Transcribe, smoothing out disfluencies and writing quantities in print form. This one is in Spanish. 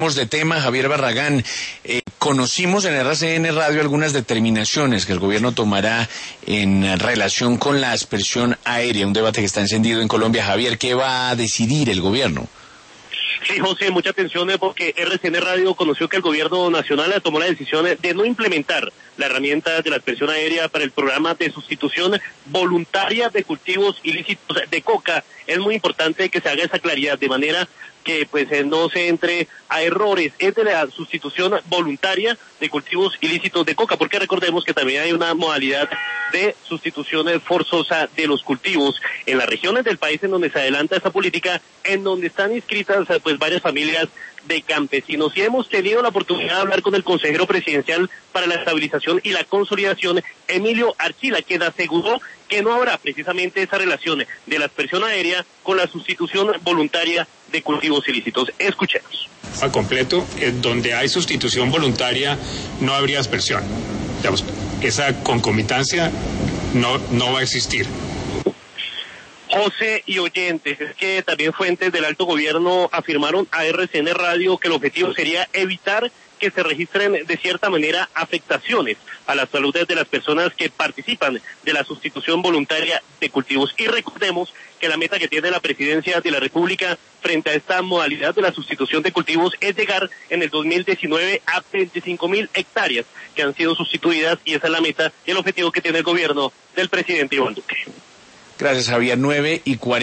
De tema, Javier Barragán, conocimos en RCN Radio algunas determinaciones que el gobierno tomará en relación con la aspersión aérea, un debate que está encendido en Colombia. Javier, ¿qué va a decidir el gobierno? Sí, José, mucha atención porque RCN Radio conoció que el gobierno nacional tomó la decisión de no implementar la herramienta de la aspersión aérea para el programa de sustitución voluntaria de cultivos ilícitos de coca. Es muy importante que se haga esa claridad de manera que pues no se entre a errores. Es de la sustitución voluntaria de cultivos ilícitos de coca, porque recordemos que también hay una modalidad de sustitución forzosa de los cultivos en las regiones del país en donde se adelanta esta política, en donde están inscritas pues varias familias de campesinos. Y hemos tenido la oportunidad de hablar con el consejero presidencial para la estabilización y la consolidación, Emilio Archila, quien aseguró que no habrá precisamente esa relación de la aspersión aérea con la sustitución voluntaria de cultivos ilícitos. Escuchemos. A completo, donde hay sustitución voluntaria no habría aspersión. Digamos, esa concomitancia no va a existir. José y oyentes, es que también fuentes del alto gobierno afirmaron a RCN Radio que el objetivo sería evitar que se registren de cierta manera afectaciones a la salud de las personas que participan de la sustitución voluntaria de cultivos. Y recordemos que la meta que tiene la presidencia de la República frente a esta modalidad de la sustitución de cultivos es llegar en el 2019 a 25.000 hectáreas que han sido sustituidas, y esa es la meta y el objetivo que tiene el gobierno del presidente Iván Duque. Gracias, Javier. 9:40.